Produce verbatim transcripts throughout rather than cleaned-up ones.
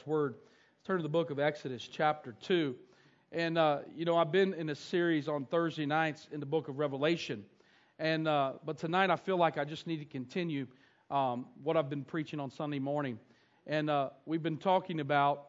Word. Turn to the book of Exodus chapter two. And, uh, you know, I've been in a series on Thursday nights in the book of Revelation. And uh, but tonight I feel like I just need to continue um, what I've been preaching on Sunday morning. And uh, we've been talking about,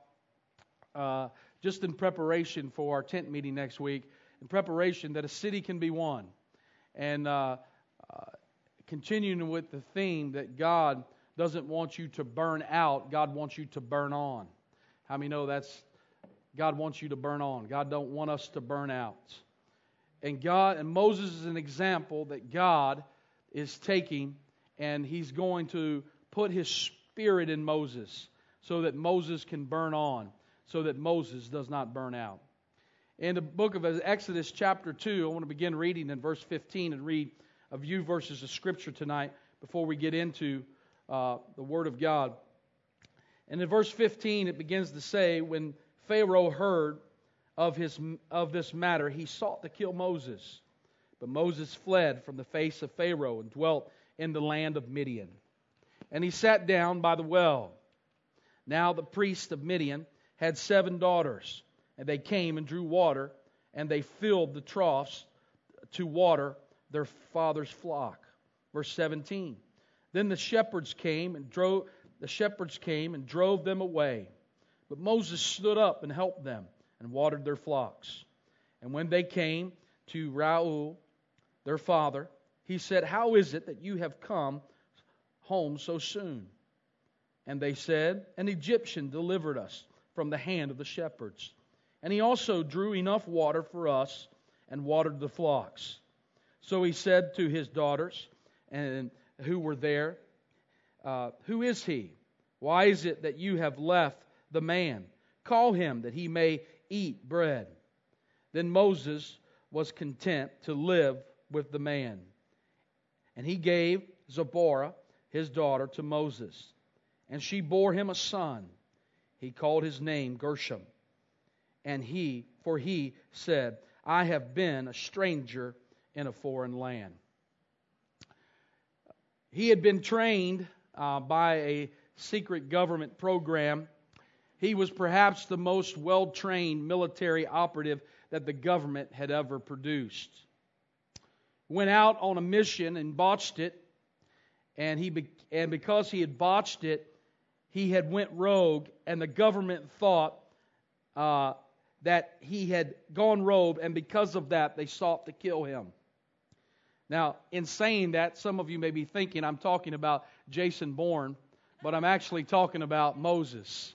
uh, just in preparation for our tent meeting next week, in preparation that a city can be won. And uh, uh, continuing with the theme that God doesn't want you to burn out, God wants you to burn on. How many know that's, God wants you to burn on. God don't want us to burn out. And God, and Moses is an example that God is taking, and He's going to put His Spirit in Moses so that Moses can burn on, so that Moses does not burn out. In the book of Exodus chapter two, I want to begin reading in verse fifteen and read a few verses of Scripture tonight before we get into uh, the Word of God. And in verse fifteen, it begins to say, when Pharaoh heard of his of this matter, he sought to kill Moses. But Moses fled from the face of Pharaoh and dwelt in the land of Midian. And he sat down by the well. Now the priest of Midian had seven daughters, and they came and drew water, and they filled the troughs to water their father's flock. Verse seventeen. Then the shepherds came and drove the shepherds came and drove them away. But Moses stood up and helped them and watered their flocks. And when they came to Reuel, their father, he said, "How is it that you have come home so soon?" And they said, "An Egyptian delivered us from the hand of the shepherds. And he also drew enough water for us and watered the flocks." So he said to his daughters and who were there, uh, "Who is he? Why is it that you have left the man? Call him that he may eat bread." Then Moses was content to live with the man. And he gave Zipporah, his daughter, to Moses. And she bore him a son. He called his name Gershom. And he, for he said, "I have been a stranger in a foreign land." He had been trained uh, by a secret government program. He was perhaps the most well-trained military operative that the government had ever produced. Went out on a mission and botched it, and he be- and because he had botched it, he had went rogue, and the government thought uh, that he had gone rogue, and because of that, they sought to kill him. Now, in saying that, some of you may be thinking I'm talking about Jason Bourne, but I'm actually talking about Moses.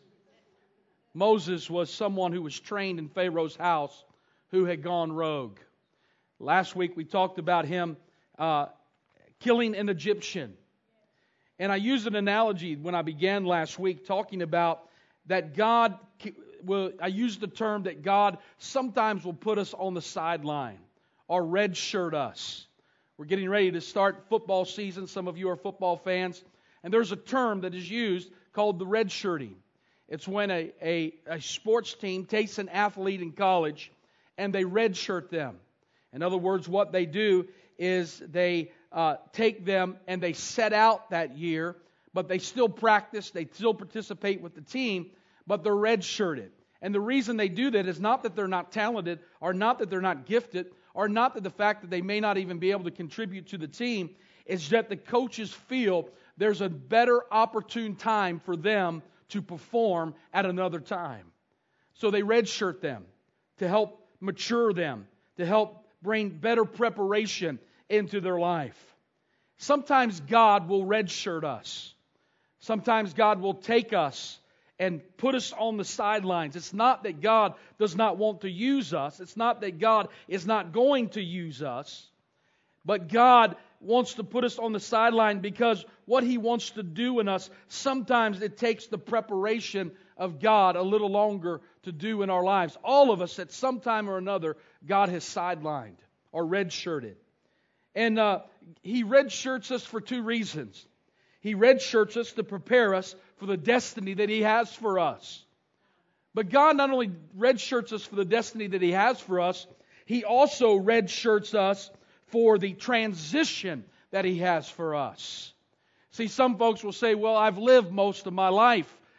Moses was someone who was trained in Pharaoh's house who had gone rogue. Last week we talked about him uh, killing an Egyptian. And I used an analogy when I began last week talking about that God, will, I used the term that God sometimes will put us on the sideline or red shirt us. We're getting ready to start football season. Some of you are football fans. And there's a term that is used called the red shirting. It's when a, a, a sports team takes an athlete in college and they redshirt them. In other words, what they do is they uh, take them and they set out that year, but they still practice, they still participate with the team, but they're redshirted. And the reason they do that is not that they're not talented, or not that they're not gifted, or not that the fact that they may not even be able to contribute to the team. It's that the coaches feel there's a better opportune time for them to perform at another time. So they redshirt them to help mature them, to help bring better preparation into their life. Sometimes God will redshirt us. Sometimes God will take us and put us on the sidelines. It's not that God does not want to use us. It's not that God is not going to use us. But God wants to put us on the sideline because what He wants to do in us, sometimes it takes the preparation of God a little longer to do in our lives. All of us, at some time or another, God has sidelined or redshirted. And uh, He redshirts us for two reasons. He redshirts us to prepare us for the destiny that He has for us. But God not only redshirts us for the destiny that He has for us, He also redshirts us for the transition that He has for us. See, some folks will say, "Well, I've lived most of my life.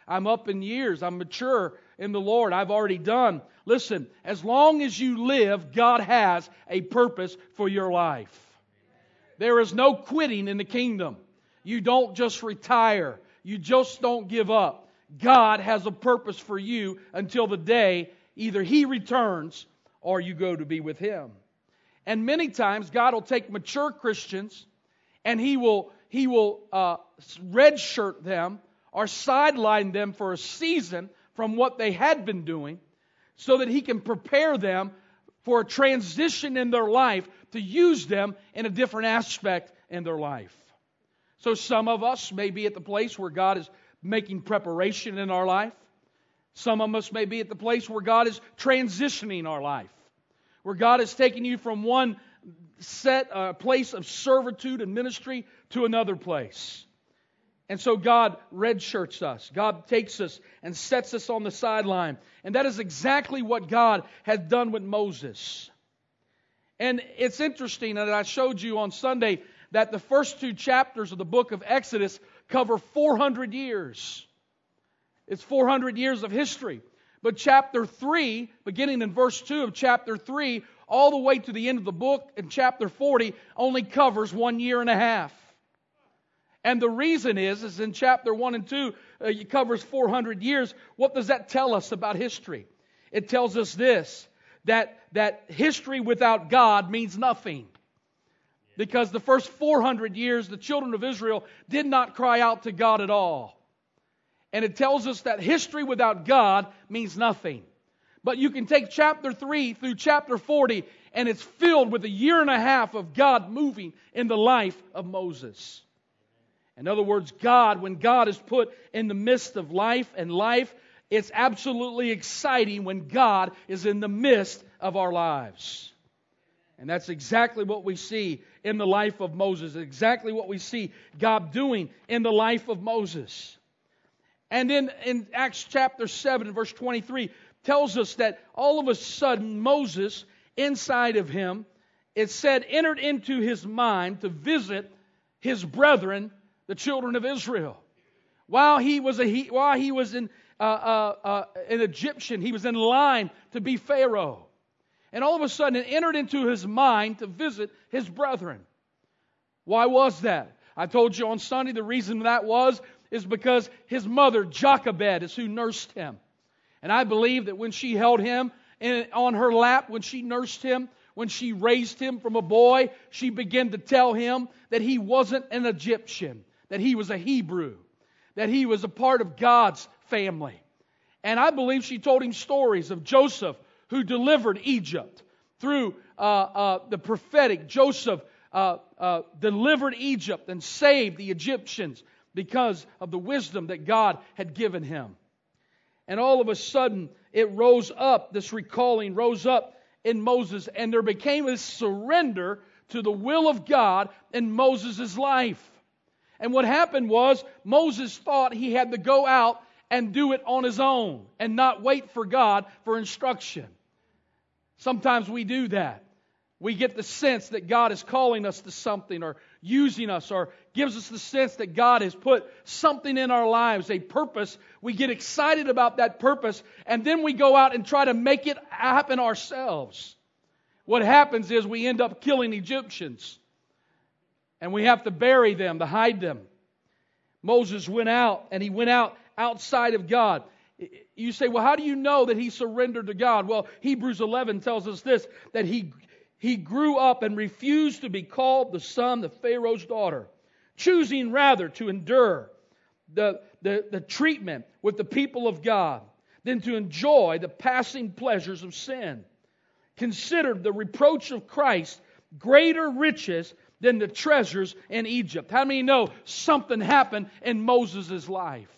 I'm up in years. I'm mature in the Lord. I've already done. Listen, as long as you live, God has a purpose for your life. There is no quitting in the kingdom. You don't just retire. You just don't give up. God has a purpose for you until the day either He returns or you go to be with Him. And many times God will take mature Christians and He will He will uh, redshirt them or sideline them for a season from what they had been doing so that He can prepare them for a transition in their life to use them in a different aspect in their life. So some of us may be at the place where God is making preparation in our life. Some of us may be at the place where God is transitioning our life, where God is taking you from one set uh, place of servitude and ministry to another place. And so God redshirts us. God takes us and sets us on the sideline. And that is exactly what God had done with Moses. And it's interesting that I showed you on Sunday that the first two chapters of the book of Exodus cover four hundred years. It's four hundred years of history. But chapter three, beginning in verse two of chapter three, all the way to the end of the book in chapter forty, only covers one year and a half. And the reason is, is in chapter one and two, uh, it covers four hundred years. What does that tell us about history? It tells us this, that, that history without God means nothing. Because the first four hundred years, the children of Israel did not cry out to God at all. And it tells us that history without God means nothing. But you can take chapter three through chapter forty, and it's filled with a year and a half of God moving in the life of Moses. In other words, God, when God is put in the midst of life and life, it's absolutely exciting when God is in the midst of our lives. And that's exactly what we see in the life of Moses. Exactly what we see God doing in the life of Moses. And then in Acts chapter seven, verse twenty-three, tells us that all of a sudden Moses, inside of him, it said, entered into his mind to visit his brethren, the children of Israel. While he was a he, while he was in, uh, uh, uh, an Egyptian, he was in line to be Pharaoh. And all of a sudden it entered into his mind to visit his brethren. Why was that? I told you on Sunday the reason that was is because his mother, Jochebed, is who nursed him. And I believe that when she held him in, on her lap, when she nursed him, when she raised him from a boy, she began to tell him that he wasn't an Egyptian, that he was a Hebrew, that he was a part of God's family. And I believe she told him stories of Joseph, who delivered Egypt through uh, uh, the prophetic. Joseph uh, uh, delivered Egypt and saved the Egyptians because of the wisdom that God had given him. And all of a sudden, it rose up, this recalling rose up in Moses, and there became a surrender to the will of God in Moses' life. And what happened was, Moses thought he had to go out and do it on his own and not wait for God for instruction. Sometimes we do that. We get the sense that God is calling us to something or using us or gives us the sense that God has put something in our lives, a purpose. We get excited about that purpose and then we go out and try to make it happen ourselves. What happens is we end up killing Egyptians and we have to bury them, to hide them. Moses went out and he went out outside of God. You say, well, how do you know that he surrendered to God? Well, Hebrews eleven tells us this, that he, he grew up and refused to be called the son of Pharaoh's daughter, choosing rather to endure the, the, the treatment with the people of God than to enjoy the passing pleasures of sin. Considered the reproach of Christ greater riches than the treasures in Egypt. How many know something happened in Moses' life?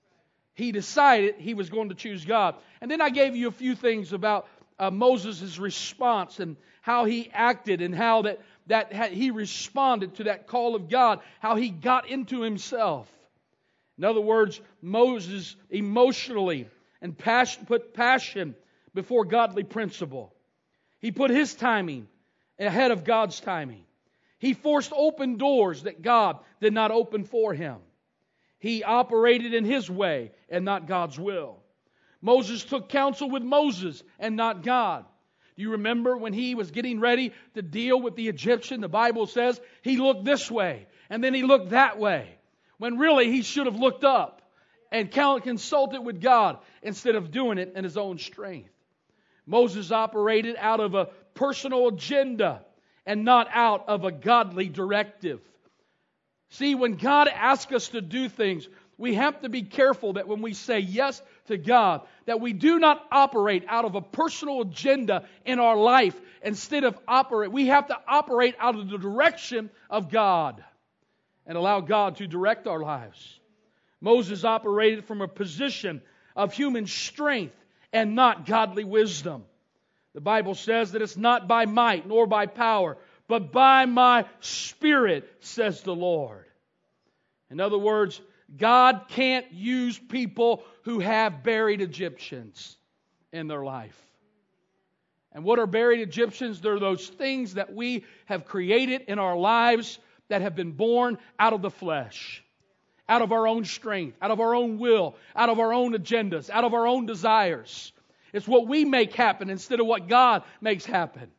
He decided he was going to choose God. And then I gave you a few things about uh, Moses' response and how he acted and how that, that ha- he responded to that call of God, how he got into himself. In other words, Moses emotionally and passion, put passion before godly principle. He put his timing ahead of God's timing. He forced open doors that God did not open for him. He operated in his way and not God's will. Moses took counsel with Moses and not God. Do you remember when he was getting ready to deal with the Egyptian? The Bible says he looked this way and then he looked that way, when really he should have looked up and consulted with God instead of doing it in his own strength. Moses operated out of a personal agenda and not out of a godly directive. See, when God asks us to do things, we have to be careful that when we say yes to God, that we do not operate out of a personal agenda in our life. Instead of operate, we have to operate out of the direction of God and allow God to direct our lives. Moses operated from a position of human strength and not godly wisdom. The Bible says that it's not by might nor by power, but by my Spirit, says the Lord. In other words, God can't use people who have buried Egyptians in their life. And what are buried Egyptians? They're those things that we have created in our lives that have been born out of the flesh, out of our own strength, out of our own will, out of our own agendas, out of our own desires. It's what we make happen instead of what God makes happen.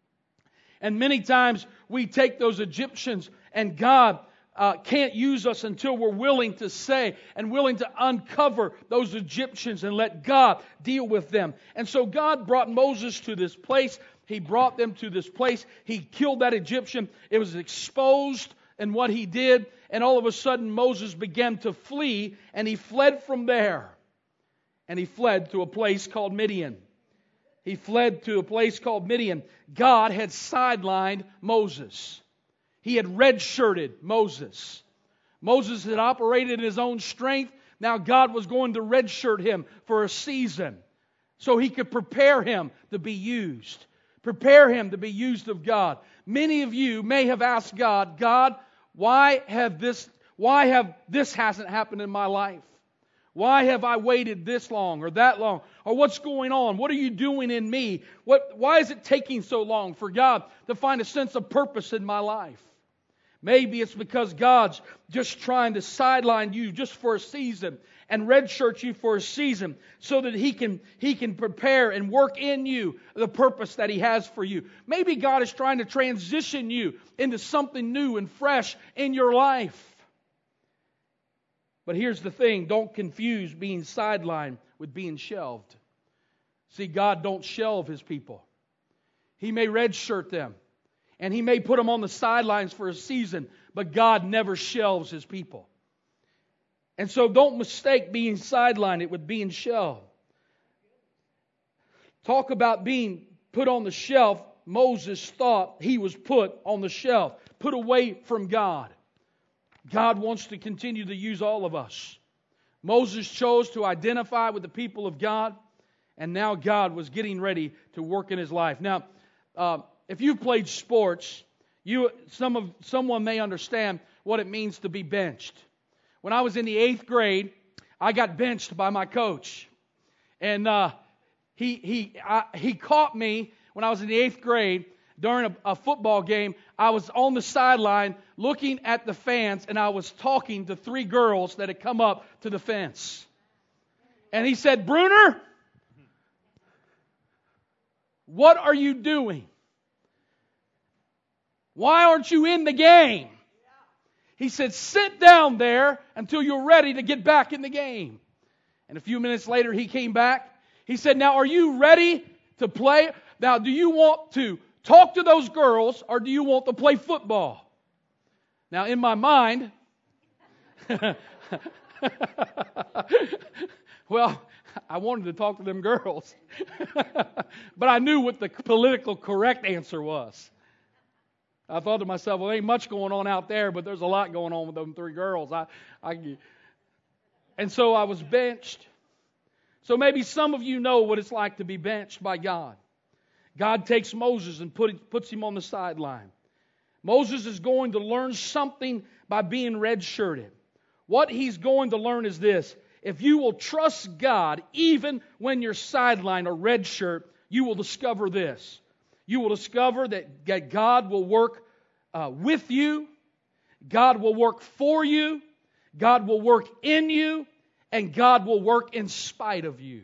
And many times we take those Egyptians and God uh, can't use us until we're willing to say and willing to uncover those Egyptians and let God deal with them. And so God brought Moses to this place. He brought them to this place. He killed that Egyptian. It was exposed in what he did. And all of a sudden Moses began to flee, and he fled from there. And he fled to a place called Midian. He fled to a place called Midian. God had sidelined Moses. He had redshirted Moses. Moses had operated in his own strength. Now God was going to redshirt him for a season so he could prepare him to be used. Prepare him to be used of God. Many of you may have asked God, God, why have this, why have this hasn't happened in my life? Why have I waited this long or that long? Or what's going on? What are you doing in me? What, why is it taking so long for God to find a sense of purpose in my life? Maybe it's because God's just trying to sideline you just for a season and redshirt you for a season so that He can, He can prepare and work in you the purpose that He has for you. Maybe God is trying to transition you into something new and fresh in your life. But here's the thing, don't confuse being sidelined with being shelved. See, God don't shelve His people. He may redshirt them, and He may put them on the sidelines for a season, but God never shelves His people. And so don't mistake being sidelined with being shelved. Talk about being put on the shelf. Moses thought he was put on the shelf, put away from God. God wants to continue to use all of us. Moses chose to identify with the people of God, and now God was getting ready to work in his life. Now, uh, if you've played sports, you some of someone may understand what it means to be benched. When I was in the eighth grade, I got benched by my coach, and uh, he he I, he caught me when I was in the eighth grade. During a, a football game, I was on the sideline looking at the fans, and I was talking to three girls that had come up to the fence. And he said, "Bruner, what are you doing? Why aren't you in the game?" He said, "Sit down there until you're ready to get back in the game." And a few minutes later, he came back. He said, "Now, are you ready to play? Now, do you want to talk to those girls, or do you want to play football?" Now, in my mind, well, I wanted to talk to them girls. But I knew what the political correct answer was. I thought to myself, well, there ain't much going on out there, but there's a lot going on with them three girls. I, I, and so I was benched. So maybe some of you know what it's like to be benched by God. God takes Moses and put, puts him on the sideline. Moses is going to learn something by being redshirted. What he's going to learn is this: if you will trust God, even when you're sidelined or redshirt, you will discover this. You will discover that, that God will work uh, with you. God will work for you. God will work in you, and God will work in spite of you.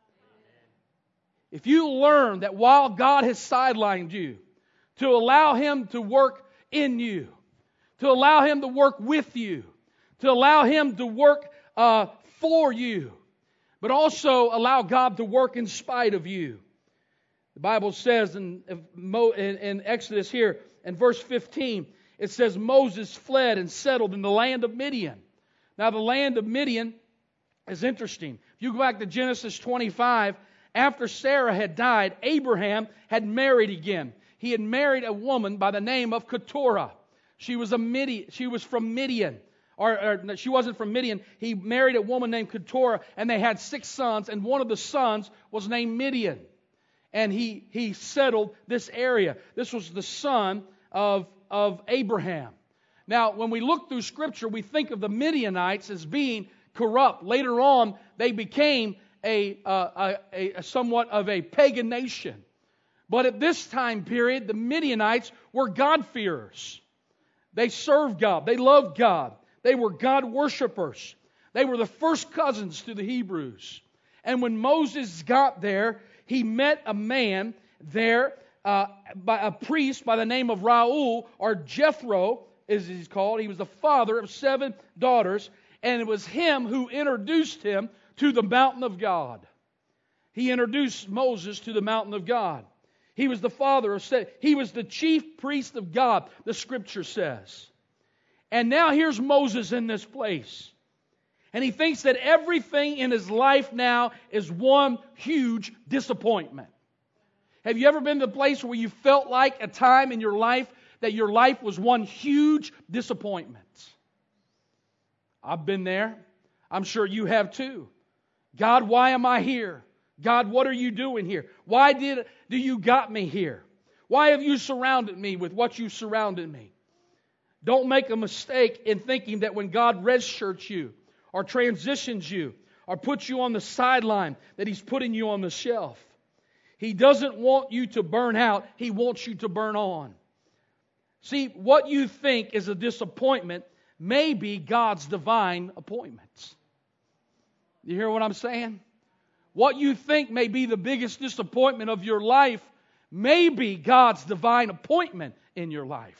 If you learn that while God has sidelined you, to allow Him to work in you, to allow Him to work with you, to allow Him to work uh, for you, but also allow God to work in spite of you. The Bible says in, in, in Exodus here, in verse fifteen, it says, Moses fled and settled in the land of Midian. Now the land of Midian is interesting. If you go back to Genesis twenty-five, after Sarah had died, Abraham had married again. He had married a woman by the name of Keturah. She was a Midian, she was from Midian. Or, or she wasn't from Midian. He married a woman named Keturah, and they had six sons, and one of the sons was named Midian. And he, he settled this area. This was the son of, of Abraham. Now, when we look through Scripture, we think of the Midianites as being corrupt. Later on, they became a, uh, a, a somewhat of a pagan nation. But at this time period, the Midianites were God-fearers. They served God. They loved God. They were God worshipers. They were the first cousins to the Hebrews. And when Moses got there, he met a man there, uh, by a priest by the name of Reuel, or Jethro, as he's called. He was the father of seven daughters, and it was him who introduced him to the mountain of God. He introduced Moses to the mountain of God. He was the father of seven. He was the chief priest of God, the Scripture says. And now here's Moses in this place. And he thinks that everything in his life now is one huge disappointment. Have you ever been to a place where you felt like a time in your life that your life was one huge disappointment? I've been there. I'm sure you have too. God, why am I here? God, what are you doing here? Why did do you got me here? Why have you surrounded me with what you surrounded me? Don't make a mistake in thinking that when God redshirts you or transitions you or puts you on the sideline, that He's putting you on the shelf. He doesn't want you to burn out. He wants you to burn on. See, what you think is a disappointment may be God's divine appointments. You hear what I'm saying? What you think may be the biggest disappointment of your life may be God's divine appointment in your life.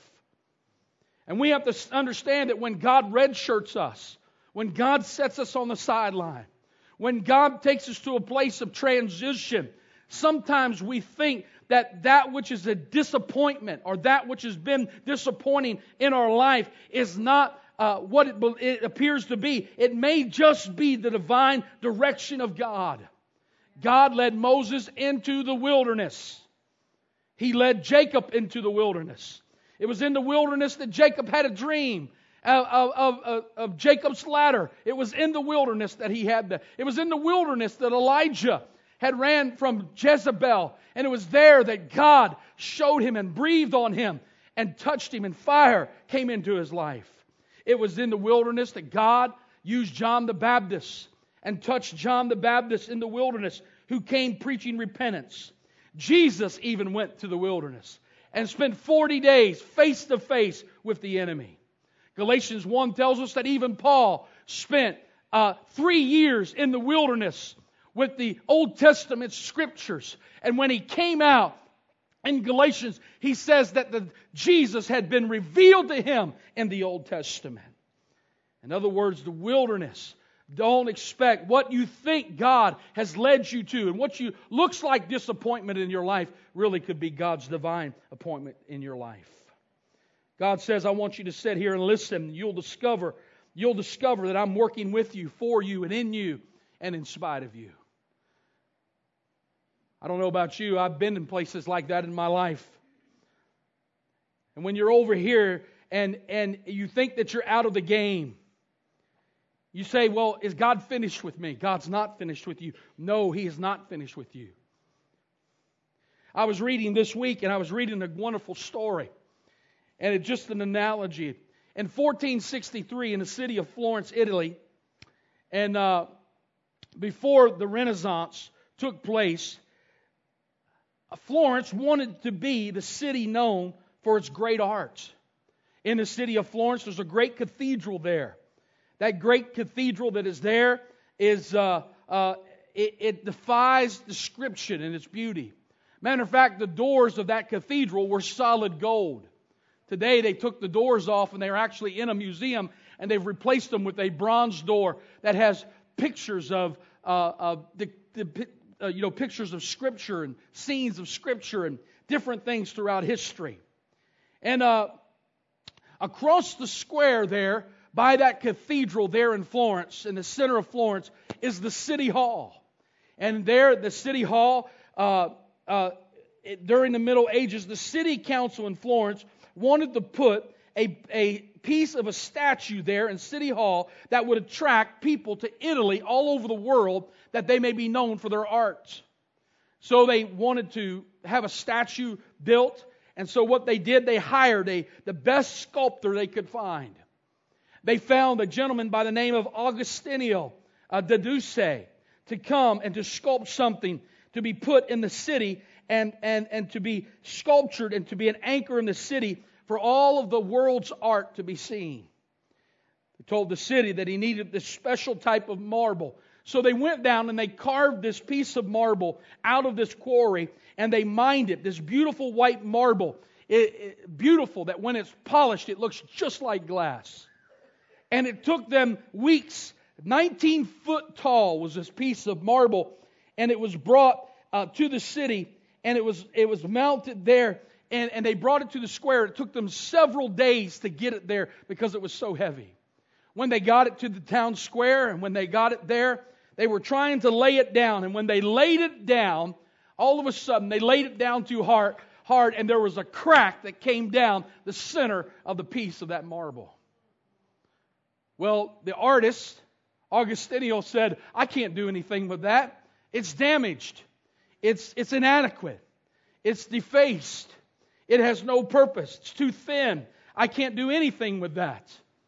And we have to understand that when God redshirts us, when God sets us on the sideline, when God takes us to a place of transition, sometimes we think that that which is a disappointment or that which has been disappointing in our life is not uh, what it, it appears to be. It may just be the divine direction of God. God led Moses into the wilderness. He led Jacob into the wilderness. It was in the wilderness that Jacob had a dream of, of, of, of Jacob's ladder. It was in the wilderness that he had that. It was in the wilderness that Elijah had ran from Jezebel. And it was there that God showed him and breathed on him and touched him, and fire came into his life. It was in the wilderness that God used John the Baptist and touched John the Baptist in the wilderness, who came preaching repentance. Jesus even went to the wilderness and spent forty days face to face with the enemy. Galatians one tells us that even Paul spent uh, three years in the wilderness with the Old Testament Scriptures. And when he came out in Galatians, he says that the Jesus had been revealed to him in the Old Testament. In other words, the wilderness. Don't expect what you think God has led you to, and what you looks like disappointment in your life really could be God's divine appointment in your life. God says, I want you to sit here and listen. You'll discover, you'll discover that I'm working with you, for you, and in you, and in spite of you. I don't know about you. I've been in places like that in my life. And when you're over here and, and you think that you're out of the game, you say, well, is God finished with me? God's not finished with you. No, He is not finished with you. I was reading this week, and I was reading a wonderful story. And it's just an analogy. In fourteen sixty-three, in the city of Florence, Italy, and uh, before the Renaissance took place, Florence wanted to be the city known for its great art. In the city of Florence, there's a great cathedral there That great cathedral that is there is uh, uh, it, it defies description in its beauty. Matter of fact, the doors of that cathedral were solid gold. Today they took the doors off and they're actually in a museum, and they've replaced them with a bronze door that has pictures of, uh, of the, the uh, you know pictures of Scripture and scenes of Scripture and different things throughout history. And uh, across the square there, by that cathedral there in Florence, in the center of Florence, is the City Hall. And there, the City Hall, uh, uh, it, during the Middle Ages, the City Council in Florence wanted to put a, a piece of a statue there in City Hall that would attract people to Italy all over the world, that they may be known for their art. So they wanted to have a statue built, and so what they did, they hired a the best sculptor they could find. They found a gentleman by the name of Agostino uh, da Duce to come and to sculpt something to be put in the city and, and, and to be sculptured and to be an anchor in the city for all of the world's art to be seen. They told the city that he needed this special type of marble. So they went down and they carved this piece of marble out of this quarry, and they mined it, this beautiful white marble. It, it, beautiful that when it's polished, it looks just like glass. And it took them weeks. nineteen foot tall was this piece of marble. And it was brought uh, to the city. And it was it was mounted there. And, and they brought it to the square. It took them several days to get it there because it was so heavy. When they got it to the town square and when they got it there, they were trying to lay it down. And when they laid it down, all of a sudden they laid it down too hard, hard and there was a crack that came down the center of the piece of that marble. Well, the artist, Agostino, said, I can't do anything with that. It's damaged. It's, it's inadequate. It's defaced. It has no purpose. It's too thin. I can't do anything with that.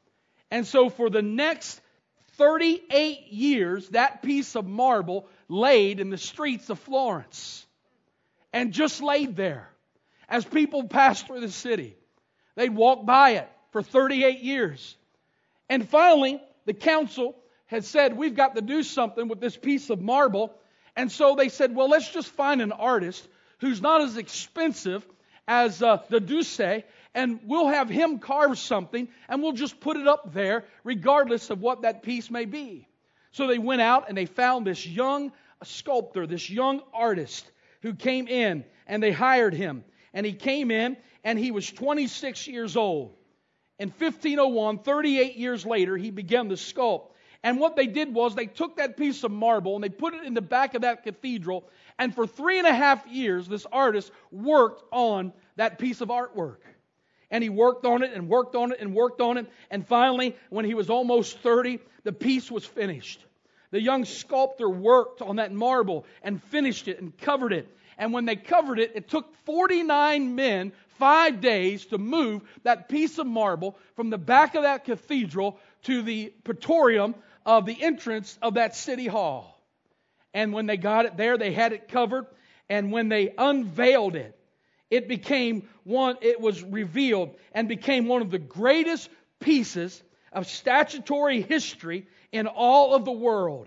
And so for the next thirty-eight years, that piece of marble laid in the streets of Florence. And just laid there. As people passed through the city, they'd walk by it for thirty-eight years. And finally, the council had said, we've got to do something with this piece of marble. And so they said, well, let's just find an artist who's not as expensive as uh, the Duce, and we'll have him carve something, and we'll just put it up there, regardless of what that piece may be. So they went out and they found this young sculptor, this young artist, who came in, and they hired him. And he came in, and he was twenty-six years old. In fifteen oh one, thirty-eight years later, he began to sculpt. And what they did was they took that piece of marble and they put it in the back of that cathedral. And for three and a half years, this artist worked on that piece of artwork. And he worked on it and worked on it and worked on it. And finally, when he was almost thirty, the piece was finished. The young sculptor worked on that marble and finished it and covered it. And when they covered it, it took forty-nine men five days to move that piece of marble from the back of that cathedral to the praetorium of the entrance of that city hall. And when they got it there, they had it covered. And when they unveiled it, it became one, it was revealed and became one of the greatest pieces of statuary history in all of the world.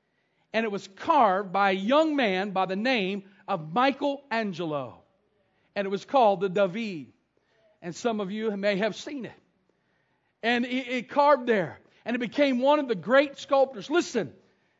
And it was carved by a young man by the name of Michelangelo. And it was called the David. And some of you may have seen it. And it, it carved there. And it became one of the great sculptors. Listen,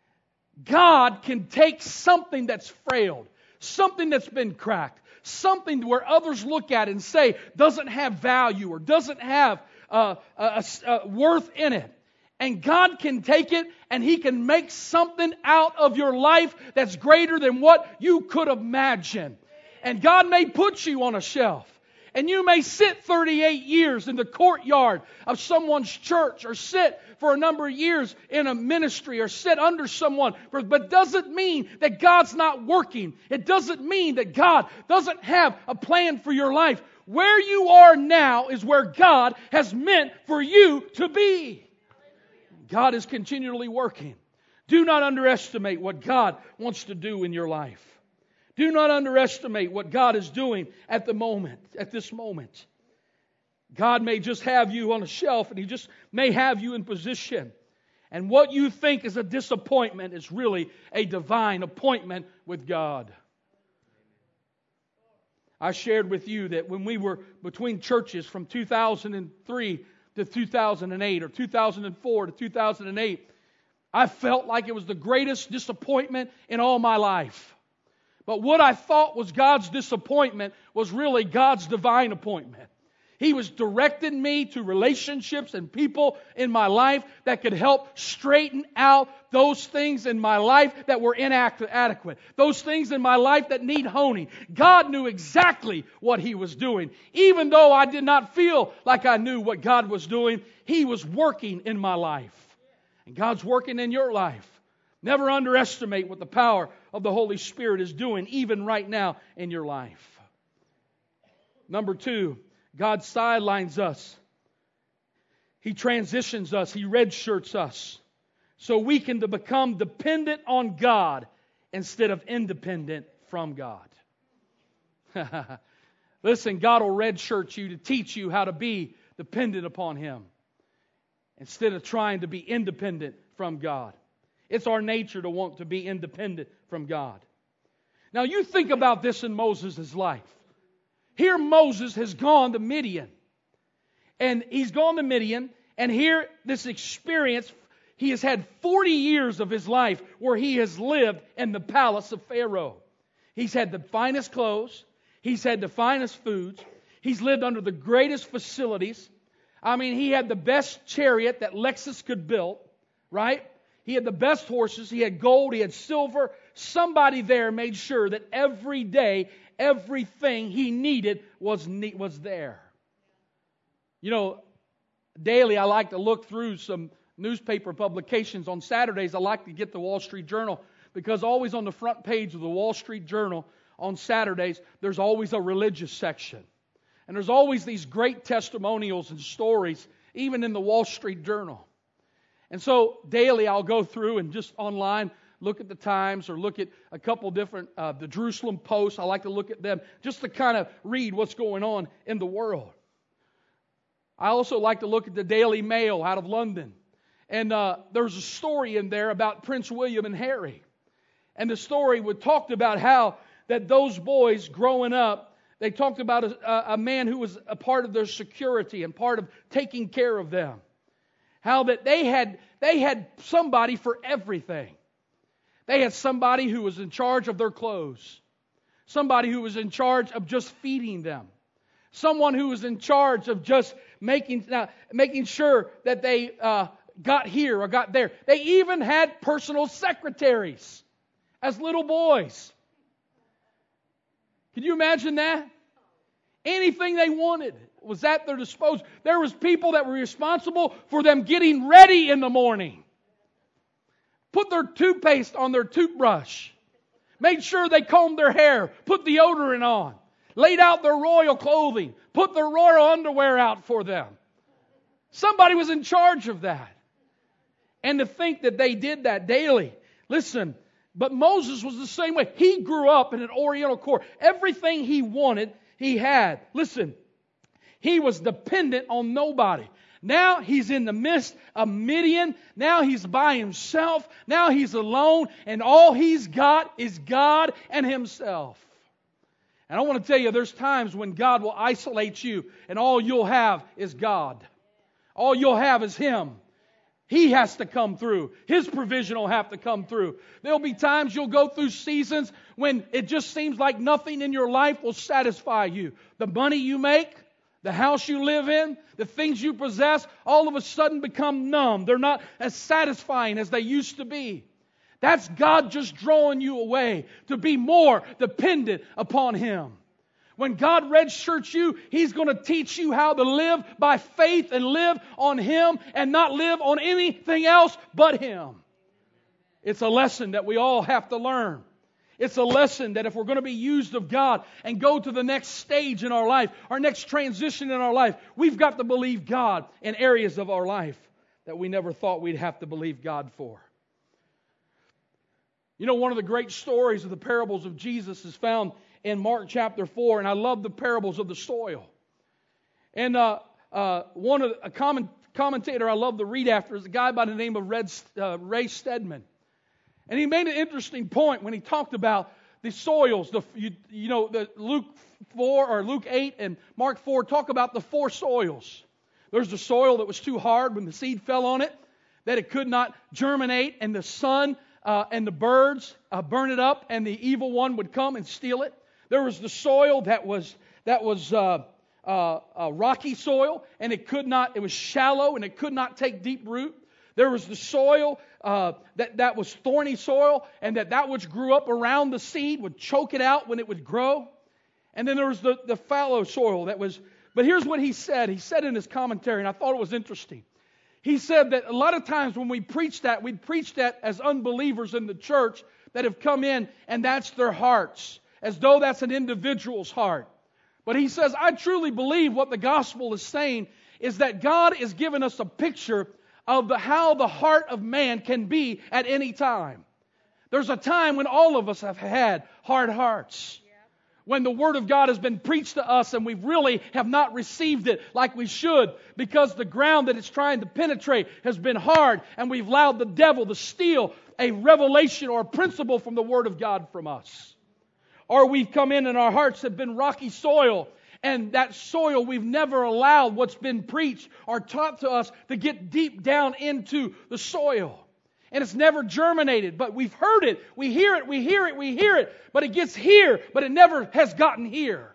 God can take something that's frailed, something that's been cracked, something where others look at it and say doesn't have value or doesn't have uh, a, a, a worth in it. And God can take it and He can make something out of your life that's greater than what you could imagine. And God may put you on a shelf. And you may sit thirty-eight years in the courtyard of someone's church, or sit for a number of years in a ministry, or sit under someone. But it doesn't mean that God's not working. It doesn't mean that God doesn't have a plan for your life. Where you are now is where God has meant for you to be. God is continually working. Do not underestimate what God wants to do in your life. Do not underestimate what God is doing at the moment, at this moment. God may just have you on a shelf, and He just may have you in position. And what you think is a disappointment is really a divine appointment with God. I shared with you that when we were between churches from two thousand three to two thousand eight or two thousand four to two thousand eight, I felt like it was the greatest disappointment in all my life. But what I thought was God's disappointment was really God's divine appointment. He was directing me to relationships and people in my life that could help straighten out those things in my life that were inadequate. Those things in my life that need honing. God knew exactly what He was doing. Even though I did not feel like I knew what God was doing, He was working in my life. And God's working in your life. Never underestimate what the power of the Holy Spirit is doing, even right now in your life. Number two, God sidelines us. He transitions us. He redshirts us. So we can become dependent on God instead of independent from God. Listen, God will redshirt you to teach you how to be dependent upon Him instead of trying to be independent from God. It's our nature to want to be independent from God. Now you think about this in Moses' life. Here Moses has gone to Midian. And he's gone to Midian. And here, this experience, he has had forty years of his life where he has lived in the palace of Pharaoh. He's had the finest clothes. He's had the finest foods. He's lived under the greatest facilities. I mean, he had the best chariot that Lexus could build, right? He had the best horses. He had gold. He had silver. Somebody there made sure that every day, everything he needed was was there. You know, daily I like to look through some newspaper publications. On Saturdays I like to get the Wall Street Journal because always on the front page of the Wall Street Journal on Saturdays there's always a religious section. And there's always these great testimonials and stories even in the Wall Street Journal. And so daily I'll go through and just online look at the Times or look at a couple different, uh, the Jerusalem Post. I like to look at them just to kind of read what's going on in the world. I also like to look at the Daily Mail out of London. And uh, there's a story in there about Prince William and Harry. And the story would talked about how that those boys growing up, they talked about a, a man who was a part of their security and part of taking care of them. How that they had they had somebody for everything. They had somebody who was in charge of their clothes. Somebody who was in charge of just feeding them. Someone who was in charge of just making uh, making sure that they uh, got here or got there. They even had personal secretaries as little boys. Can you imagine that? Anything they wanted was at their disposal. There was people that were responsible for them getting ready in the morning. Put their toothpaste on their toothbrush. Made sure they combed their hair. Put deodorant on. Laid out their royal clothing. Put their royal underwear out for them. Somebody was in charge of that. And to think that they did that daily. Listen, but Moses was the same way. He grew up in an Oriental court. Everything he wanted, he had. Listen, he was dependent on nobody. Now he's in the midst of Midian. Now he's by himself. Now he's alone. And all he's got is God and himself. And I want to tell you, there's times when God will isolate you and all you'll have is God. All you'll have is Him. He has to come through. His provision will have to come through. There'll be times you'll go through seasons when it just seems like nothing in your life will satisfy you. The money you make, the house you live in, the things you possess, all of a sudden become numb. They're not as satisfying as they used to be. That's God just drawing you away to be more dependent upon Him. When God redshirts you, He's going to teach you how to live by faith and live on Him and not live on anything else but Him. It's a lesson that we all have to learn. It's a lesson that if we're going to be used of God and go to the next stage in our life, our next transition in our life, we've got to believe God in areas of our life that we never thought we'd have to believe God for. You know, one of the great stories of the parables of Jesus is found in Mark chapter four, and I love the parables of the soil. And uh, uh, one of the, a common commentator I love to read after is a guy by the name of Red, uh, Ray Stedman. And he made an interesting point when he talked about the soils. The you, you know, the Luke four or Luke eight and Mark four talk about the four soils. There's the soil that was too hard when the seed fell on it, that it could not germinate, and the sun uh, and the birds uh, burn it up, and the evil one would come and steal it. There was the soil that was that was uh, uh, uh, rocky soil, and it could not. It was shallow, and it could not take deep root. There was the soil uh, that, that was thorny soil, and that that which grew up around the seed would choke it out when it would grow. And then there was the, the fallow soil that was... But here's what he said. He said in his commentary, and I thought it was interesting. He said that a lot of times when we preach that, we preach that as unbelievers in the church that have come in, and that's their hearts, as though that's an individual's heart. But he says, I truly believe what the gospel is saying is that God is giving us a picture of the, how the heart of man can be at any time. There's a time when all of us have had hard hearts. When the Word of God has been preached to us and we really have not received it like we should because the ground that it's trying to penetrate has been hard and we've allowed the devil to steal a revelation or a principle from the Word of God from us. Or we've come in and our hearts have been rocky soil, and that soil we've never allowed what's been preached or taught to us to get deep down into the soil. And it's never germinated, but we've heard it, we hear it, we hear it, we hear it, but it gets here, but it never has gotten here.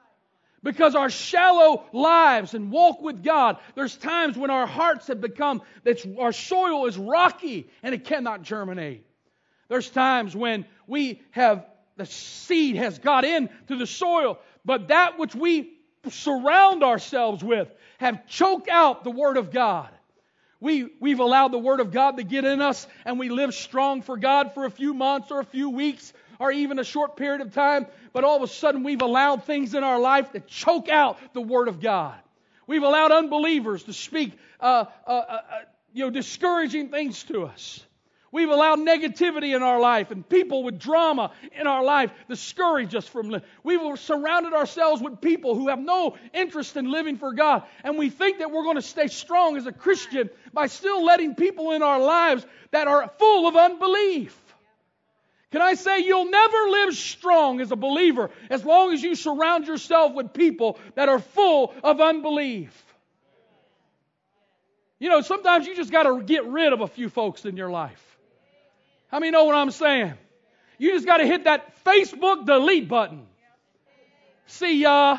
Because our shallow lives and walk with God, there's times when our hearts have become, that our soil is rocky and it cannot germinate. There's times when we have, the seed has got into the soil, but that which we surround ourselves with have choked out the Word of God. We, we've allowed the Word of God to get in us, and we live strong for God for a few months or a few weeks or even a short period of time, but all of a sudden we've allowed things in our life that choke out the Word of God. We've allowed unbelievers to speak uh, uh, uh, you know, discouraging things to us. We've allowed negativity in our life and people with drama in our life discourage us from living. We've surrounded ourselves with people who have no interest in living for God. And we think that we're going to stay strong as a Christian by still letting people in our lives that are full of unbelief. Can I say you'll never live strong as a believer as long as you surround yourself with people that are full of unbelief. You know, sometimes you just got to get rid of a few folks in your life. How many know what I'm saying? You just got to hit that Facebook delete button. See ya.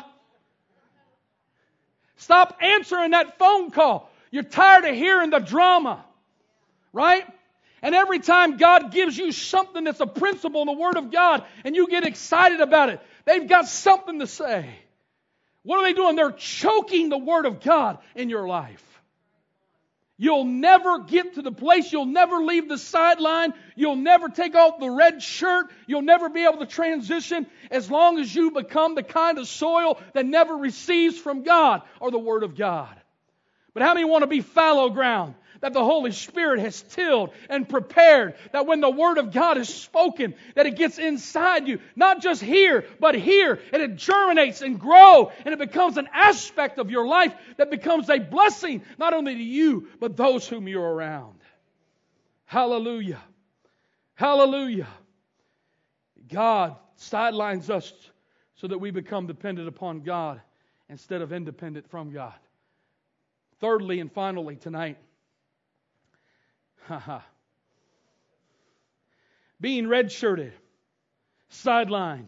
Stop answering that phone call. You're tired of hearing the drama. Right? And every time God gives you something that's a principle in the Word of God and you get excited about it, they've got something to say. What are they doing? They're choking the Word of God in your life. You'll never get to the place. You'll never leave the sideline. You'll never take off the red shirt. You'll never be able to transition as long as you become the kind of soil that never receives from God or the Word of God. But how many want to be fallow ground that the Holy Spirit has tilled and prepared, that when the Word of God is spoken, that it gets inside you, not just here, but here, and it germinates and grows, and it becomes an aspect of your life that becomes a blessing, not only to you, but those whom you're around. Hallelujah. Hallelujah. God sidelines us so that we become dependent upon God instead of independent from God. Thirdly and finally tonight, being red-shirted, sidelined.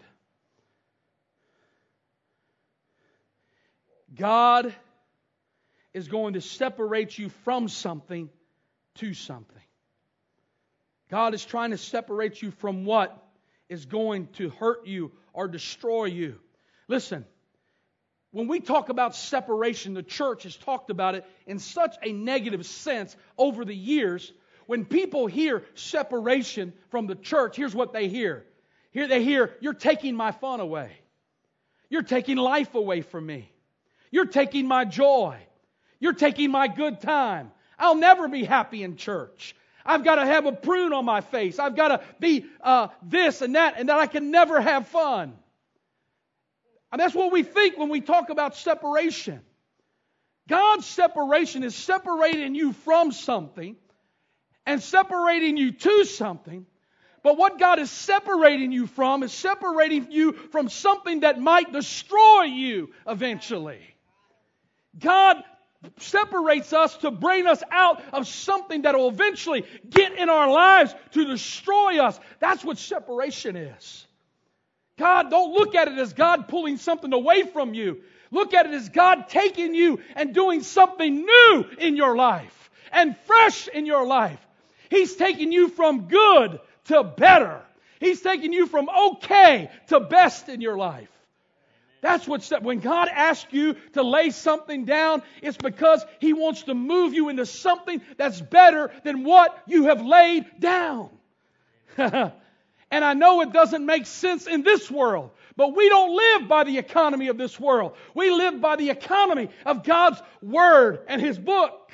God is going to separate you from something to something. God is trying to separate you from what is going to hurt you or destroy you. Listen, when we talk about separation, the church has talked about it in such a negative sense over the years. When people hear separation from the church, here's what they hear. Here they hear, you're taking my fun away. You're taking life away from me. You're taking my joy. You're taking my good time. I'll never be happy in church. I've got to have a prune on my face. I've got to be uh, this and that, and that I can never have fun. And that's what we think when we talk about separation. God's separation is separating you from something and separating you to something. But what God is separating you from is separating you from something that might destroy you eventually. God separates us to bring us out of something that will eventually get in our lives to destroy us. That's what separation is. God, don't look at it as God pulling something away from you. Look at it as God taking you and doing something new in your life and fresh in your life. He's taking you from good to better. He's taking you from okay to best in your life. That's what's that. When God asks you to lay something down, it's because He wants to move you into something that's better than what you have laid down. And I know it doesn't make sense in this world, but we don't live by the economy of this world. We live by the economy of God's Word and His book.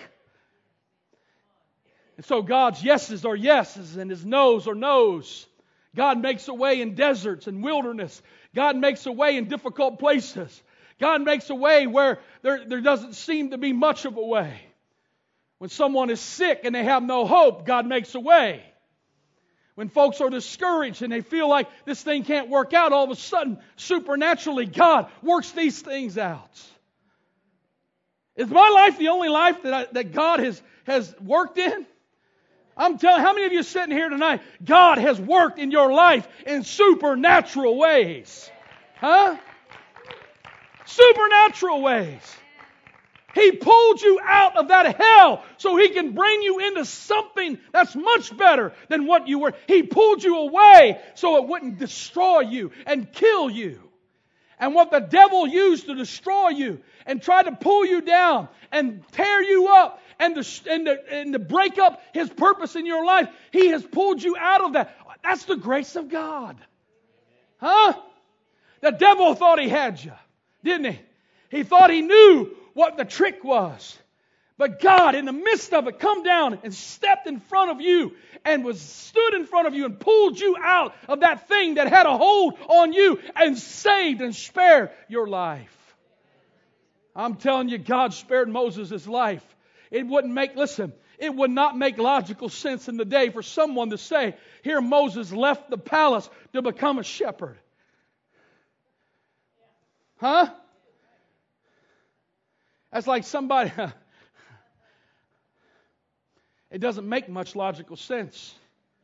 And so God's yeses are yeses and His noes are noes. God makes a way in deserts and wilderness. God makes a way in difficult places. God makes a way where there, there doesn't seem to be much of a way. When someone is sick and they have no hope, God makes a way. When folks are discouraged and they feel like this thing can't work out, all of a sudden, supernaturally, God works these things out. Is my life the only life that, I, that God has, has worked in? I'm telling, how many of you sitting here tonight, God has worked in your life in supernatural ways? Huh? Supernatural ways. He pulled you out of that hell so He can bring you into something that's much better than what you were. He pulled you away so it wouldn't destroy you and kill you. And what the devil used to destroy you and try to pull you down and tear you up and to, and, to, and to break up His purpose in your life, He has pulled you out of that. That's the grace of God. Huh? The devil thought he had you, didn't he? He thought he knew what the trick was. But God, in the midst of it, come down and stepped in front of you and was stood in front of you and pulled you out of that thing that had a hold on you and saved and spared your life. I'm telling you, God spared Moses' life. It wouldn't make, listen, it would not make logical sense in the day for someone to say, here Moses left the palace to become a shepherd. Huh? That's like somebody, it doesn't make much logical sense.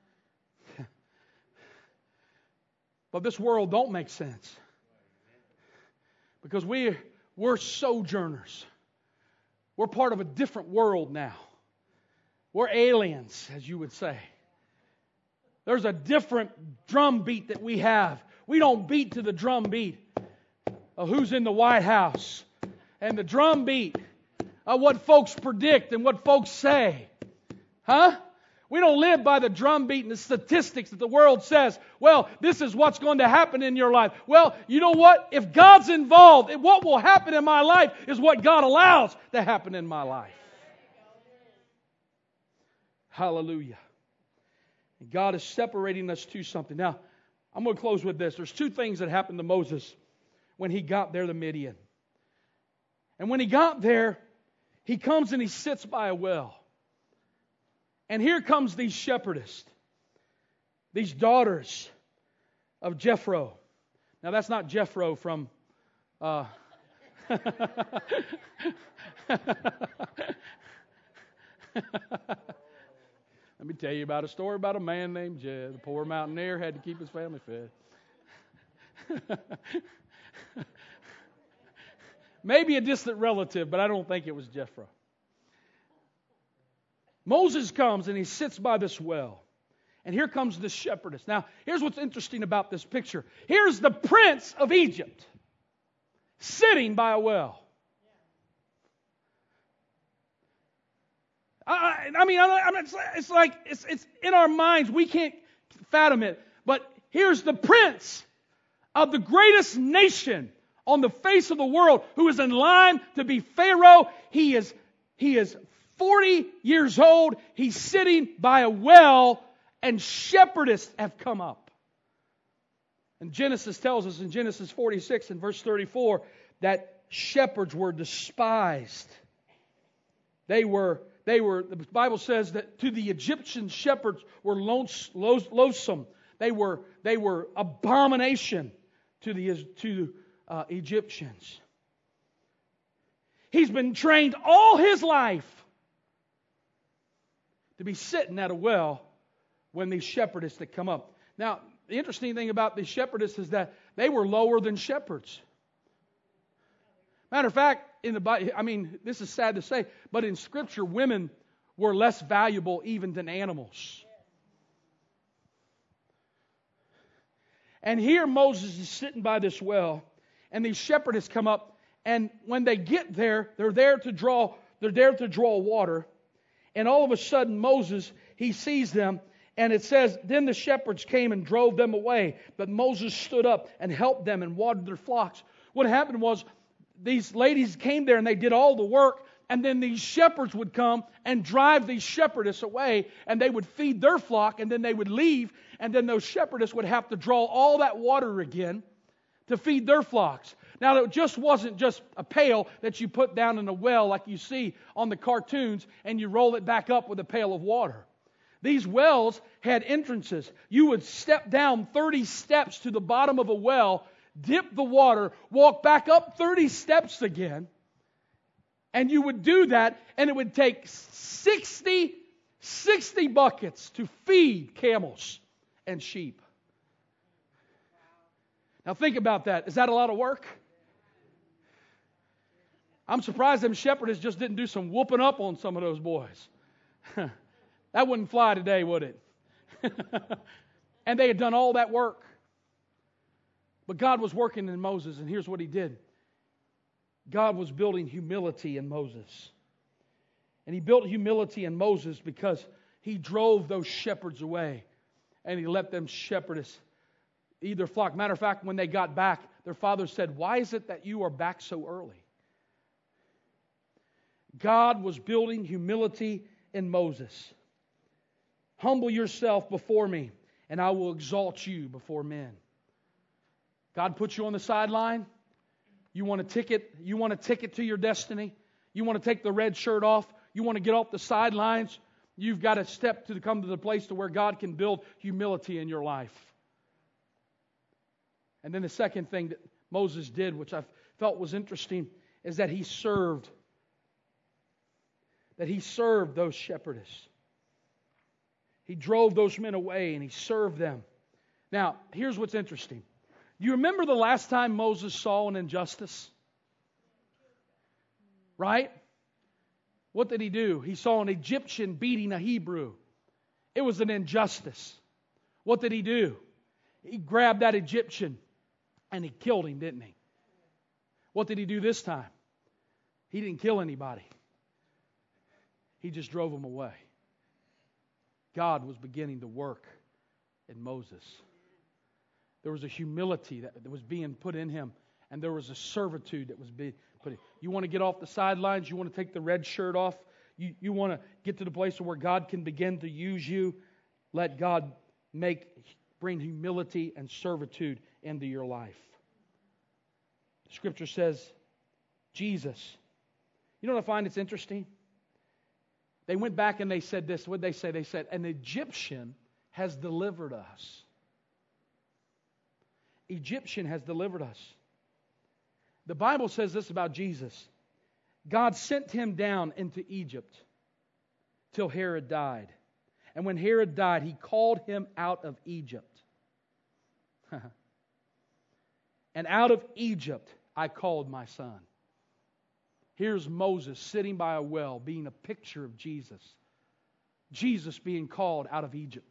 But this world don't make sense. Because we, we're sojourners. We're part of a different world now. We're aliens, as you would say. There's a different drum beat that we have. We don't beat to the drum beat of who's in the White House and the drum beat of what folks predict and what folks say. Huh? We don't live by the drum beat and the statistics that the world says, well, this is what's going to happen in your life. Well, you know what? If God's involved, what will happen in my life is what God allows to happen in my life. Hallelujah. God is separating us to something. Now, I'm going to close with this. There's two things that happened to Moses when he got there to Midian. And when he got there, he comes and he sits by a well. And here comes these shepherdess, these daughters of Jethro. Now that's not Jethro from... Uh, Let me tell you about a story about a man named Jed. The poor mountaineer had to keep his family fed. Maybe a distant relative, but I don't think it was Jethro. Moses comes and he sits by this well. And here comes the shepherdess. Now, here's what's interesting about this picture. Here's the prince of Egypt sitting by a well. I, I mean, I, I, it's like it's, it's in our minds. We can't fathom it. But here's the prince of the greatest nation on the face of the world who is in line to be Pharaoh. He is, he is forty years old. He's sitting by a well, and shepherdess have come up. And Genesis tells us in Genesis forty-six and verse thirty-four that shepherds were despised They were, they were, the Bible says that to the Egyptian shepherds were loathsome. They were, they were abomination to the to uh, Egyptians. He's been trained all his life to be sitting at a well when these shepherdesses that come up. Now, the interesting thing about these shepherdesses is that they were lower than shepherds. Matter of fact, in the Bible, I mean, this is sad to say, but in Scripture, women were less valuable even than animals. And here Moses is sitting by this well, and these shepherdesses come up, and when they get there, they're there to draw, they're there to draw water. And all of a sudden, Moses, he sees them, and it says, then the shepherds came and drove them away. But Moses stood up and helped them and watered their flocks. What happened was, these ladies came there and they did all the work, and then these shepherds would come and drive these shepherdesses away, and they would feed their flock, and then they would leave, and then those shepherdesses would have to draw all that water again to feed their flocks. Now, it just wasn't just a pail that you put down in a well like you see on the cartoons, and you roll it back up with a pail of water. These wells had entrances. You would step down thirty steps to the bottom of a well, dip the water, walk back up thirty steps again, and you would do that, and it would take sixty, sixty buckets to feed camels and sheep. Now think about that. Is that a lot of work? I'm surprised them shepherdesses just didn't do some whooping up on some of those boys. That wouldn't fly today, would it? And they had done all that work. But God was working in Moses, and here's what He did. God was building humility in Moses. And He built humility in Moses because He drove those shepherds away. And He let them shepherdess either flock. Matter of fact, when they got back, their father said, why is it that you are back so early? God was building humility in Moses. Humble yourself before me, and I will exalt you before men. God puts you on the sideline. You want a ticket? You want a ticket to your destiny? You want to take the red shirt off? You want to get off the sidelines? You've got to step to come to the place to where God can build humility in your life. And then the second thing that Moses did, which I felt was interesting, is that he served. That he served those shepherdesses. He drove those men away and he served them. Now, here's what's interesting. You remember the last time Moses saw an injustice? Right? What did he do? He saw an Egyptian beating a Hebrew. It was an injustice. What did he do? He grabbed that Egyptian and he killed him, didn't he? What did he do this time? He didn't kill anybody. He just drove them away. God was beginning to work in Moses. There was a humility that was being put in him, and there was a servitude that was being put in. You want to get off the sidelines? You want to take the red shirt off? You, you want to get to the place where God can begin to use you? Let God make bring humility and servitude into your life. The Scripture says, Jesus. You know what I find it's interesting? They went back and they said this. What did they say? They said, an Egyptian has delivered us. Egyptian has delivered us. The Bible says this about Jesus. God sent him down into Egypt till Herod died. And when Herod died, he called him out of Egypt. And out of Egypt I called my son. Here's Moses sitting by a well being a picture of Jesus. Jesus being called out of Egypt.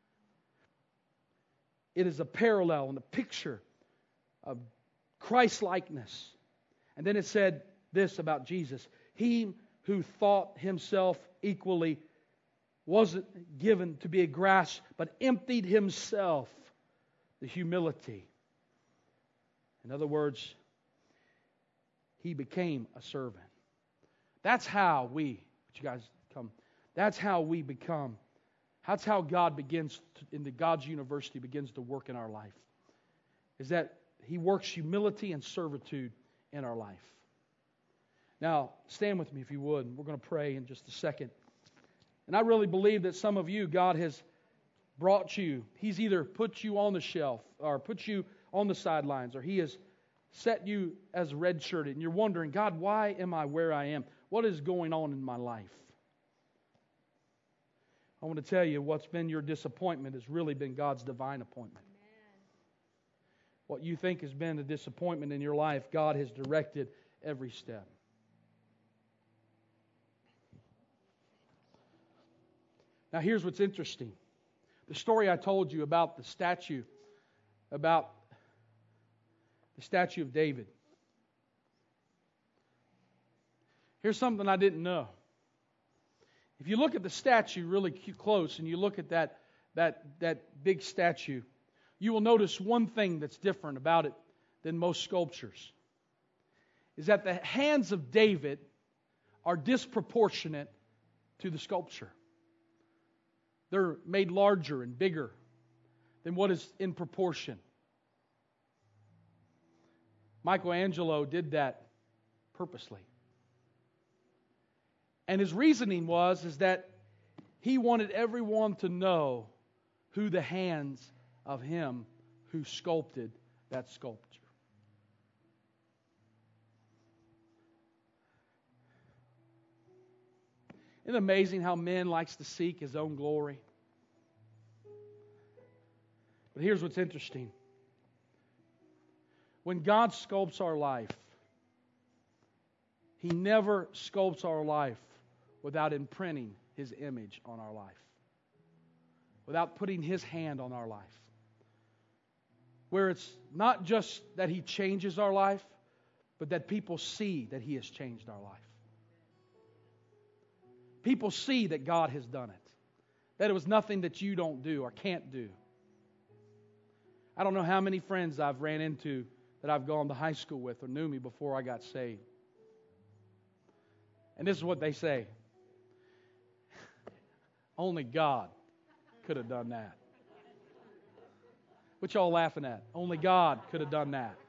It is a parallel and a picture of Christ-likeness. And then it said this about Jesus. He who thought himself equally wasn't given to be a grass, but emptied himself, the humility. In other words, he became a servant. That's how we, you guys come, that's how we become, that's how God begins, to, in the God's university begins to work in our life. Is that He works humility and servitude in our life. Now, stand with me if you would. We're going to pray in just a second. And I really believe that some of you, God has brought you. He's either put you on the shelf or put you on the sidelines, or He has set you as red-shirted. And you're wondering, God, why am I where I am? What is going on in my life? I want to tell you what's been your disappointment has really been God's divine appointment. Amen. What you think has been a disappointment in your life, God has directed every step. Now here's what's interesting. The story I told you about the statue, about the statue of David. Here's something I didn't know. If you look at the statue really close and you look at that, that, that big statue, you will notice one thing that's different about it than most sculptures. Is that the hands of David are disproportionate to the sculpture. They're made larger and bigger than what is in proportion. Michelangelo did that purposely. And his reasoning was is that he wanted everyone to know who the hands of him who sculpted that sculpture. Isn't it amazing how man likes to seek his own glory? But here's what's interesting. When God sculpts our life, He never sculpts our life without imprinting His image on our life, without putting His hand on our life. Where it's not just that He changes our life, but that people see that He has changed our life. People see that God has done it. That it was nothing that you don't do or can't do. I don't know how many friends I've ran into that I've gone to high school with or knew me before I got saved. And this is what they say. Only God could have done that. What y'all laughing at? Only God could have done that.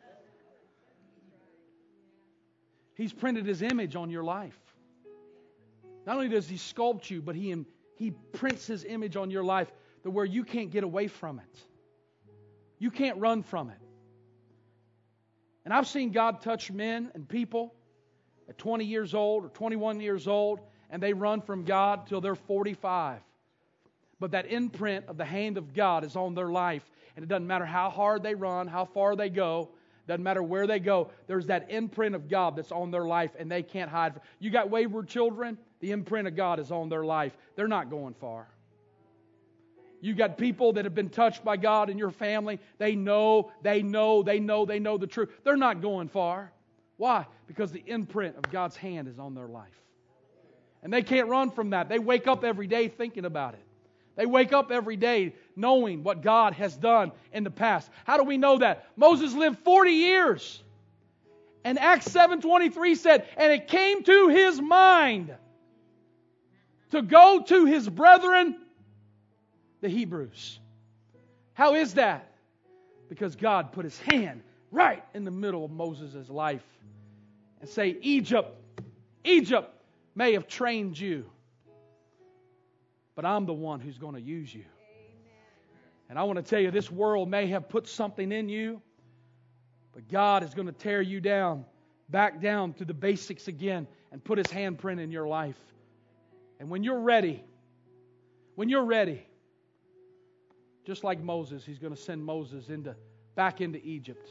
He's printed His image on your life. Not only does He sculpt you, but He, he prints His image on your life to where you can't get away from it. You can't run from it. And I've seen God touch men and people at twenty years old or twenty-one years old, and they run from God till they're forty-five. But that imprint of the hand of God is on their life. And it doesn't matter how hard they run, how far they go, doesn't matter where they go, there's that imprint of God that's on their life, and they can't hide. You got wayward children, the imprint of God is on their life. They're not going far. You got people that have been touched by God in your family. They know, they know, they know, they know the truth. They're not going far. Why? Because the imprint of God's hand is on their life. And they can't run from that. They wake up every day thinking about it. They wake up every day knowing what God has done in the past. How do we know that? Moses lived forty years. And Acts seven twenty-three said, and it came to his mind to go to his brethren, the Hebrews. How is that? Because God put His hand right in the middle of Moses' life and say, Egypt, Egypt may have trained you, but I'm the one who's going to use you. Amen. And I want to tell you, this world may have put something in you, but God is going to tear you down, back down to the basics again, and put His handprint in your life. And when you're ready, when you're ready, just like Moses, He's going to send Moses into back into Egypt.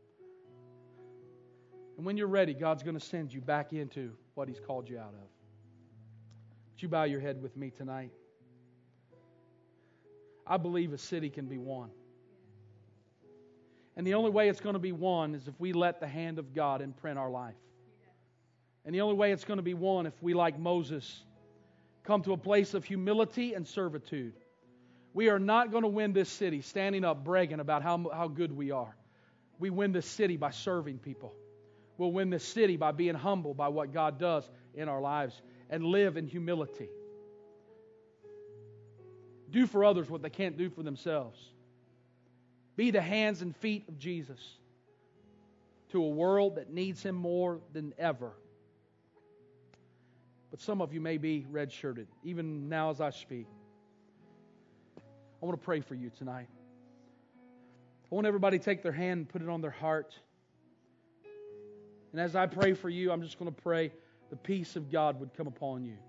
And when you're ready, God's going to send you back into what He's called you out of. Would you bow your head with me tonight? I believe a city can be won. And the only way it's going to be won is if we let the hand of God imprint our life. And the only way it's going to be won if we, like Moses, come to a place of humility and servitude. We are not going to win this city standing up bragging about how, how good we are. We win this city by serving people. We'll win this city by being humble by what God does in our lives and live in humility. Do for others what they can't do for themselves. Be the hands and feet of Jesus to a world that needs Him more than ever but some of you may be red-shirted, even now as I speak. I want to pray for you tonight. I want everybody to take their hand and put it on their heart. And as I pray for you, I'm just going to pray the peace of God would come upon you.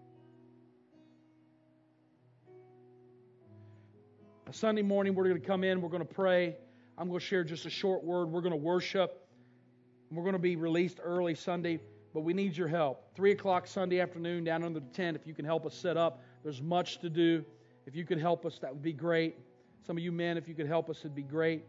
A Sunday morning, we're going to come in, we're going to pray. I'm going to share just a short word. We're going to worship. We're going to be released early Sunday, but we need your help. Three o'clock Sunday afternoon down under the tent, if you can help us set up. There's much to do. If you could help us, that would be great. Some of you men, if you could help us, it'd be great.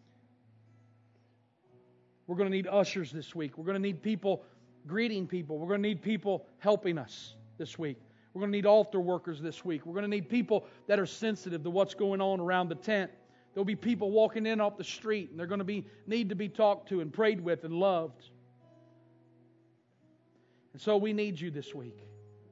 We're going to need ushers this week. We're going to need people greeting people. We're going to need people helping us this week. We're going to need altar workers this week. We're going to need people that are sensitive to what's going on around the tent. There'll be people walking in off the street, and they're going to be need to be talked to and prayed with and loved. And so we need you this week.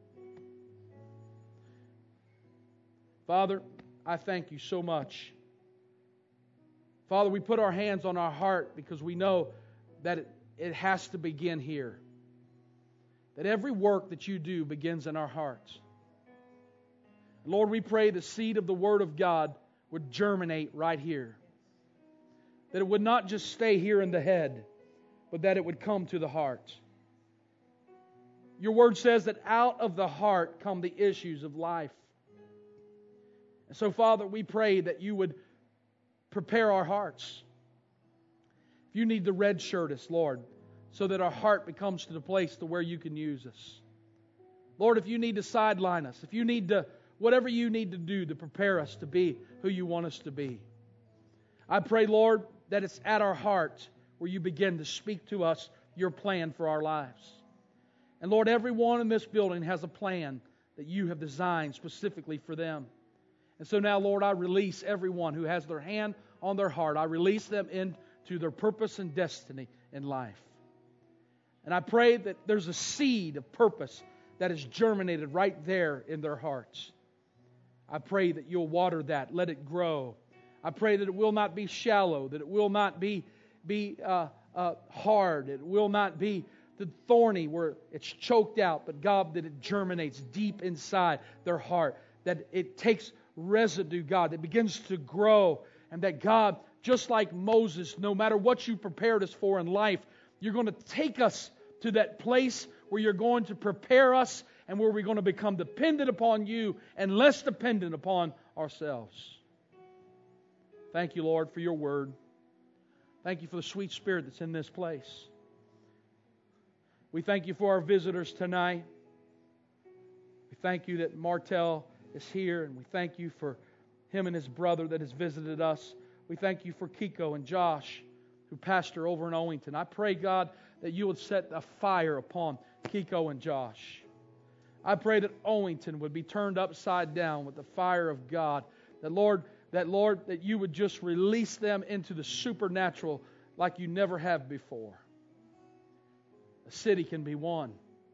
Father, I thank you so much. Father, we put our hands on our heart because we know that it, it has to begin here. That every work that you do begins in our hearts. Lord, we pray the seed of the Word of God would germinate right here. That it would not just stay here in the head, but that it would come to the heart. Your Word says that out of the heart come the issues of life. And so, Father, we pray that you would prepare our hearts. If you need to red shirt us, Lord, so that our heart becomes to the place to where you can use us. Lord, if you need to sideline us, if you need to, whatever you need to do to prepare us to be who you want us to be. I pray, Lord, that it's at our heart where you begin to speak to us your plan for our lives. And Lord, everyone in this building has a plan that you have designed specifically for them. And so now, Lord, I release everyone who has their hand on their heart. I release them into their purpose and destiny in life. And I pray that there's a seed of purpose that is germinated right there in their hearts. I pray that you'll water that, let it grow. I pray that it will not be shallow, that it will not be, be uh, uh, hard, it will not be the thorny where it's choked out, but God, that it germinates deep inside their heart, that it takes residue, God, that begins to grow, and that God, just like Moses, no matter what you prepared us for in life, you're going to take us to that place where you're going to prepare us and where we're going to become dependent upon you and less dependent upon ourselves. Thank you, Lord, for your word. Thank you for the sweet spirit that's in this place. We thank you for our visitors tonight. We thank you that Martel is here, and we thank you for him and his brother that has visited us. We thank you for Kiko and Josh, who pastor over in Owington. I pray, God, that you would set a fire upon Kiko and Josh. I pray that Owington would be turned upside down with the fire of God. That Lord, that Lord, that you would just release them into the supernatural like you never have before. A city can be won.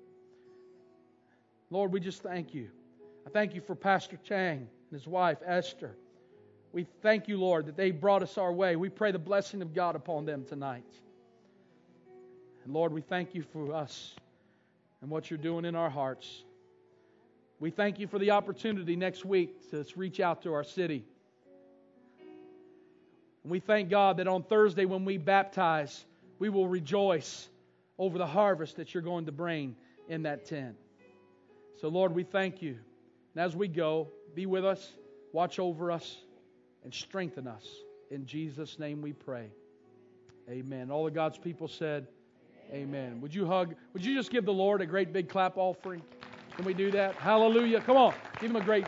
Lord, we just thank you. I thank you for Pastor Chang and his wife, Esther. We thank you, Lord, that they brought us our way. We pray the blessing of God upon them tonight. And Lord, we thank you for us and what you're doing in our hearts. We thank you for the opportunity next week to reach out to our city. And we thank God that on Thursday when we baptize, we will rejoice over the harvest that you're going to bring in that tent. So Lord, we thank you. And as we go, be with us, watch over us, and strengthen us. In Jesus' name we pray. Amen. All of God's people said, amen. Would you hug, would you just give the Lord a great big clap offering? Can we do that? Hallelujah. Come on. Give him a great...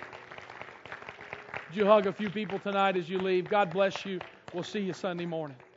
Would you hug a few people tonight as you leave? God bless you. We'll see you Sunday morning.